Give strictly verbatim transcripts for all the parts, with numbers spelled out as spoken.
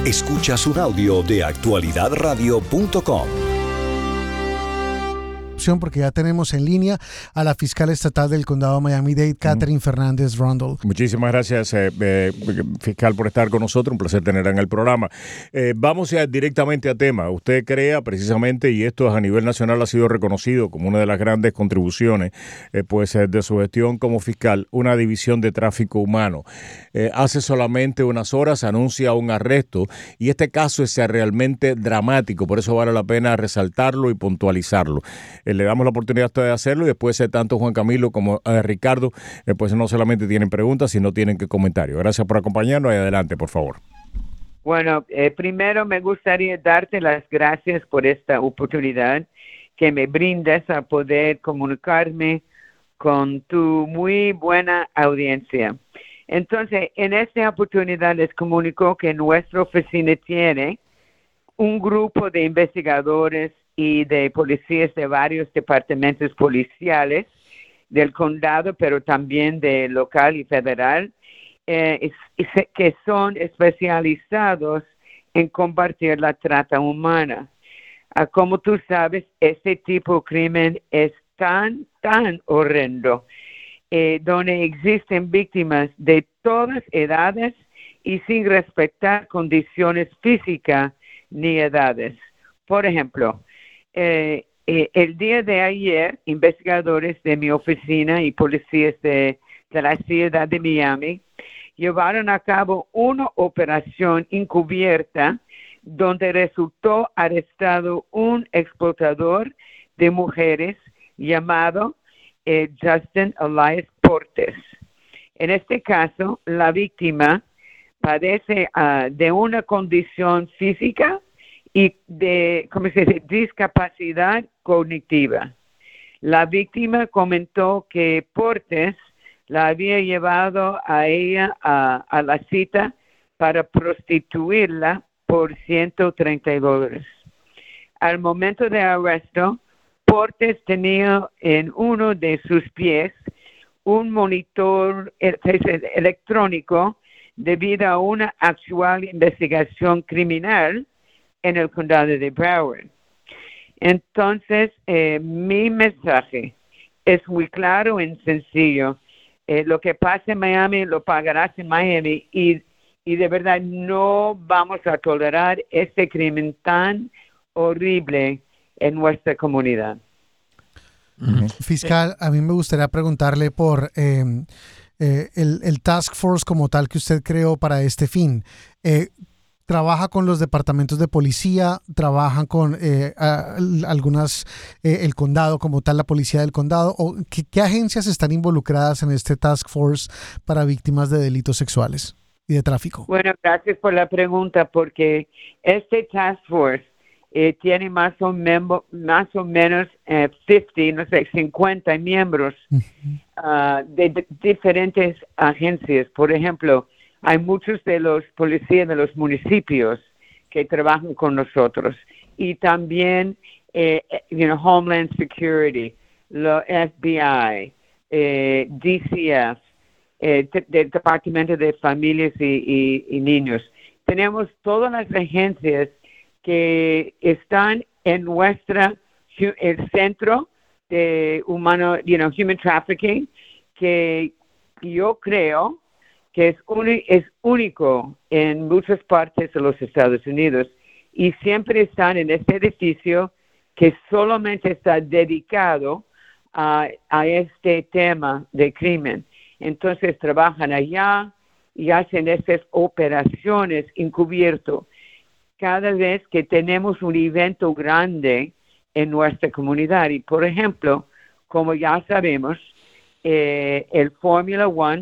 Escuchas un audio de actualidad radio punto com. Porque ya tenemos en línea a la fiscal estatal del condado de Miami-Dade, Catherine uh-huh. Fernández Rundle. Muchísimas gracias, eh, eh, fiscal, por estar con nosotros. Un placer tenerla en el programa. Eh, vamos ya directamente a tema. Usted crea precisamente, y esto a nivel nacional ha sido reconocido como una de las grandes contribuciones eh, pues, eh, de su gestión como fiscal, una división de tráfico humano. Eh, hace solamente unas horas anuncia un arresto y este caso es realmente dramático, por eso vale la pena resaltarlo y puntualizarlo. El Le damos la oportunidad de hacerlo y después eh, tanto Juan Camilo como eh, Ricardo eh, pues no solamente tienen preguntas, sino tienen que comentarios. Gracias por acompañarnos y adelante, por favor. Bueno, eh, primero me gustaría darte las gracias por esta oportunidad que me brindas a poder comunicarme con tu muy buena audiencia. Entonces, en esta oportunidad les comunico que nuestra oficina tiene un grupo de investigadores y de policías de varios departamentos policiales del condado, pero también de local y federal, eh, que son especializados en combatir la trata humana. Ah, como tú sabes, este tipo de crimen es tan, tan horrendo, eh, donde existen víctimas de todas edades y sin respetar condiciones físicas ni edades. Por ejemplo, Eh, eh, el día de ayer, investigadores de mi oficina y policías de, de la ciudad de Miami llevaron a cabo una operación encubierta donde resultó arrestado un explotador de mujeres llamado eh, Justin Elias Portes. En este caso, la víctima padece uh, de una condición física y de, ¿cómo se dice?, discapacidad cognitiva. La víctima comentó que Portes la había llevado a ella a, a la cita para prostituirla por ciento treinta dólares. Al momento de arresto, Portes tenía en uno de sus pies un monitor electrónico debido a una actual investigación criminal en el condado de Broward. Entonces, eh, mi mensaje es muy claro y sencillo. Eh, lo que pasa en Miami, lo pagarás en Miami y, y de verdad no vamos a tolerar este crimen tan horrible en nuestra comunidad. Uh-huh. Fiscal, a mí me gustaría preguntarle por eh, eh, el, el task force como tal que usted creó para este fin. Eh, ¿Trabaja con los departamentos de policía? ¿Trabajan con eh, a, algunas, eh, el condado como tal, la policía del condado? ¿O qué, qué agencias están involucradas en este task force para víctimas de delitos sexuales y de tráfico? Bueno, gracias por la pregunta, porque este task force eh, tiene más o, membo, más o menos eh, cincuenta, no sé, cincuenta miembros uh-huh. uh, de, de diferentes agencias. Por ejemplo, hay muchos de los policías de los municipios que trabajan con nosotros y también eh, you know, Homeland Security, lo F B I, eh, D C F, eh, t- del Departamento de Familias y, y, y Niños. Tenemos todas las agencias que están en nuestra el centro de humano, you know, human trafficking, que yo creo que es, uni- es único en muchas partes de los Estados Unidos y siempre están en este edificio que solamente está dedicado a, a este tema de crimen. Entonces trabajan allá y hacen estas operaciones encubierto. Cada vez que tenemos un evento grande en nuestra comunidad y, por ejemplo, como ya sabemos, eh, el Fórmula One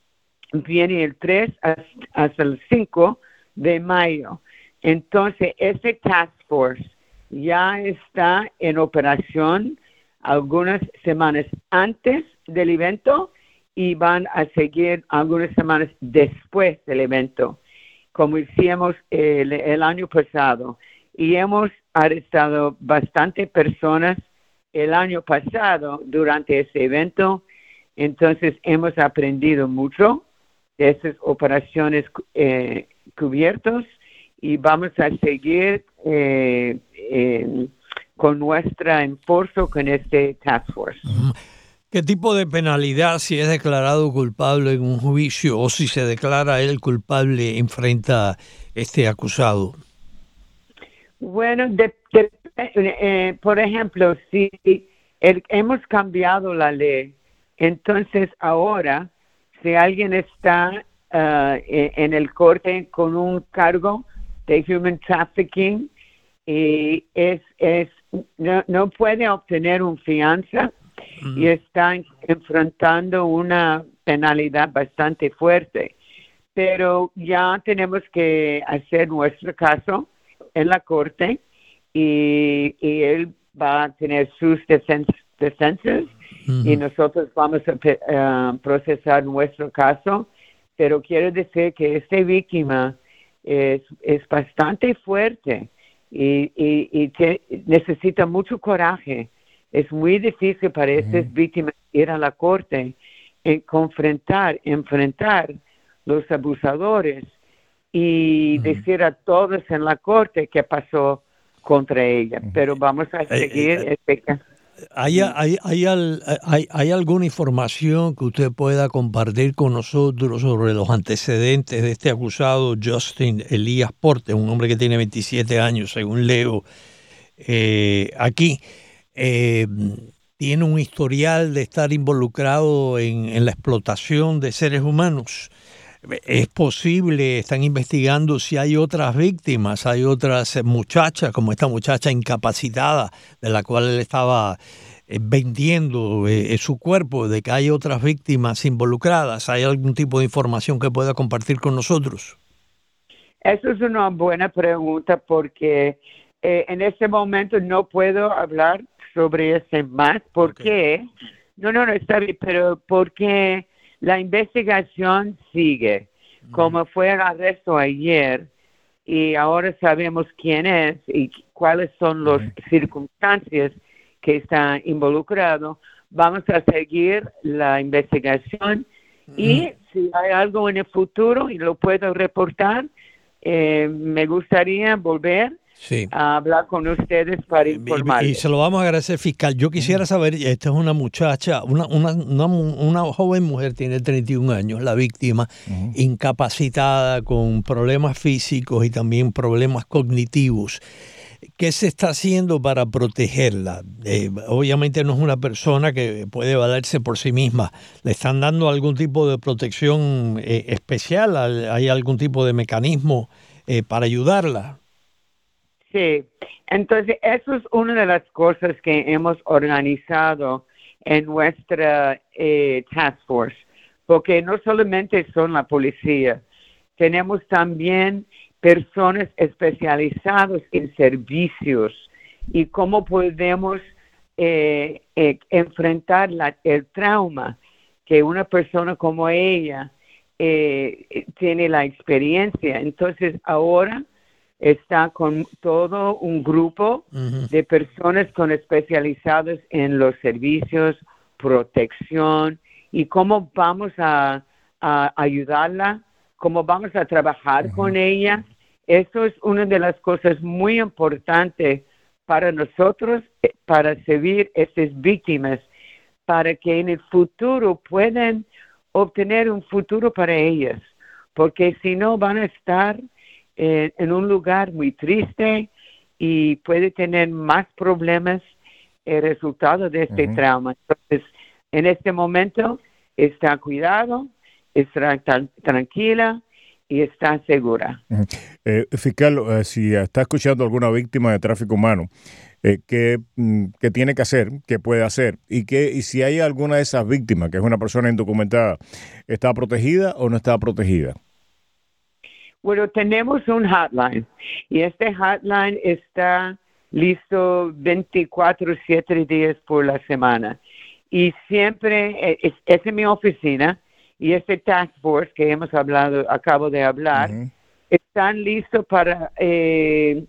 viene el tres hasta el cinco de mayo. Entonces, este task force ya está en operación algunas semanas antes del evento y van a seguir algunas semanas después del evento, como hicimos el, el año pasado. Y hemos arrestado bastantes personas el año pasado durante ese evento. Entonces, hemos aprendido mucho de esas operaciones eh, cubiertos y vamos a seguir eh, eh, con nuestra esfuerzo con este Task Force. ¿Qué tipo de penalidad, si es declarado culpable en un juicio o si se declara él culpable, enfrenta este acusado? Bueno, de, de, eh, por ejemplo, si el, hemos cambiado la ley, entonces ahora, si alguien está uh, en el corte con un cargo de human trafficking y es, es no, no puede obtener un fianza mm. y está enfrentando una penalidad bastante fuerte. Pero ya tenemos que hacer nuestro caso en la corte y, y él va a tener sus defens- defensas mm. y nosotros vamos a uh, procesar nuestro caso. Pero quiero decir que esta víctima es, es bastante fuerte y, y, y te, necesita mucho coraje. Es muy difícil para uh-huh. estas víctimas ir a la corte y confrontar, enfrentar los abusadores y uh-huh. decir a todos en la corte qué pasó contra ella. Uh-huh. Pero vamos a seguir eh, eh, este caso. ¿Hay, hay, hay, hay, ¿Hay alguna información que usted pueda compartir con nosotros sobre los antecedentes de este acusado Justin Elías Porte, un hombre que tiene veintisiete años, según leo eh, aquí? Eh, tiene un historial de estar involucrado en, en la explotación de seres humanos. Es posible, están investigando si hay otras víctimas, hay otras muchachas, como esta muchacha incapacitada de la cual él estaba eh, vendiendo eh, su cuerpo, de que hay otras víctimas involucradas. ¿Hay algún tipo de información que pueda compartir con nosotros? Eso es una buena pregunta porque eh, en este momento no puedo hablar sobre ese más. ¿Por okay. qué? No, no, no, está bien, pero porque la investigación sigue, como fue el arresto ayer, y ahora sabemos quién es y cuáles son las uh-huh. circunstancias que está involucrado. Vamos a seguir la investigación uh-huh. y si hay algo en el futuro y lo puedo reportar, eh, me gustaría volver sí. a hablar con ustedes para informarles. Y, y se lo vamos a agradecer, fiscal. Yo quisiera saber, esta es una muchacha, una, una, una, una joven mujer, tiene treinta y un años, la víctima, uh-huh. incapacitada, con problemas físicos y también problemas cognitivos. ¿Qué se está haciendo para protegerla? Eh, obviamente no es una persona que puede valerse por sí misma. ¿Le están dando algún tipo de protección eh, especial? ¿Hay algún tipo de mecanismo eh, para ayudarla? Sí, entonces eso es una de las cosas que hemos organizado en nuestra eh, Task Force, porque no solamente son la policía, tenemos también personas especializadas en servicios y cómo podemos eh, eh, enfrentar la, el trauma que una persona como ella eh, tiene la experiencia. Entonces ahora está con todo un grupo uh-huh. de personas con especializados en los servicios, protección y cómo vamos a, a ayudarla, cómo vamos a trabajar uh-huh. con ella. Eso es una de las cosas muy importantes para nosotros, para servir a estas víctimas, para que en el futuro puedan obtener un futuro para ellas, porque si no van a estar en, en un lugar muy triste y puede tener más problemas el resultado de este uh-huh. trauma. Entonces, en este momento está cuidado, está tan, tranquila y está segura. Uh-huh. Eh, fiscal, eh, si está escuchando alguna víctima de tráfico humano, eh, ¿qué, ¿qué tiene que hacer? ¿Qué puede hacer? Y, qué, y si hay alguna de esas víctimas, que es una persona indocumentada, ¿está protegida o no está protegida? Bueno, tenemos un hotline y este hotline está listo veinticuatro siete días por la semana. Y siempre, es, es en mi oficina, y este Task Force que hemos hablado, acabo de hablar, uh-huh. están listos para eh,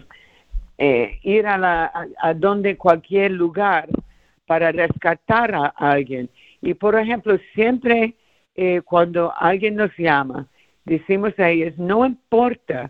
eh, ir a, la, a, a donde cualquier lugar para rescatar a alguien. Y por ejemplo, siempre eh, cuando alguien nos llama, decimos a ellos, no importa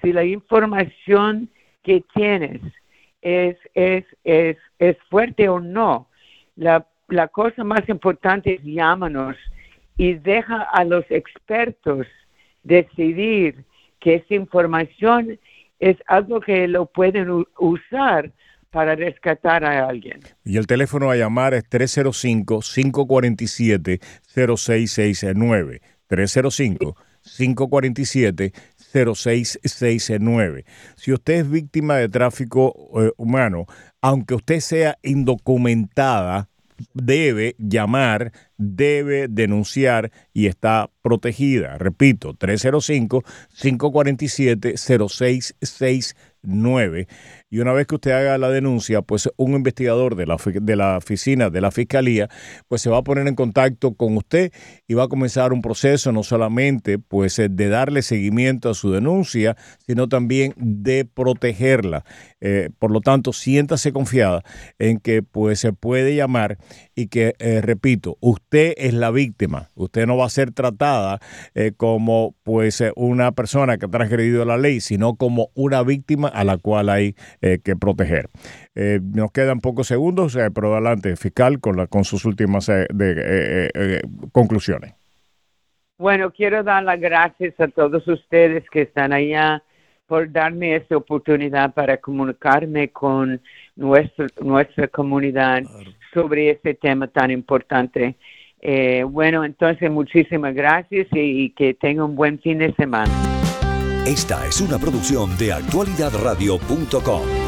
si la información que tienes es, es, es, es fuerte o no. La, la cosa más importante es llámanos y deja a los expertos decidir que esa información es algo que lo pueden u- usar para rescatar a alguien. Y el teléfono a llamar es tres cero cinco, cinco cuatro siete, cero seis seis nueve. tres cero cinco, cinco cuatro siete, cero seis seis nueve. Si usted es víctima de tráfico eh, humano, aunque usted sea indocumentada, debe llamar, debe denunciar y está protegida. Repito, tres cero cinco, cinco cuatro siete, cero seis seis nueve. Y una vez que usted haga la denuncia, pues un investigador de la, de la oficina de la Fiscalía pues se va a poner en contacto con usted y va a comenzar un proceso no solamente pues de darle seguimiento a su denuncia, sino también de protegerla. Eh, por lo tanto, siéntase confiada en que pues se puede llamar y que, eh, repito, usted es la víctima. Usted no va a ser tratada eh, como pues una persona que ha transgredido la ley, sino como una víctima a la cual hay eh, que proteger. Eh, nos quedan pocos segundos, eh, pero adelante, fiscal, con, la, con sus últimas eh, de, eh, eh, conclusiones. Bueno, quiero dar las gracias a todos ustedes que están allá por darme esta oportunidad para comunicarme con nuestro, nuestra comunidad sobre este tema tan importante. Eh, bueno, entonces muchísimas gracias y, y que tengan un buen fin de semana. Esta es una producción de actualidad radio punto com.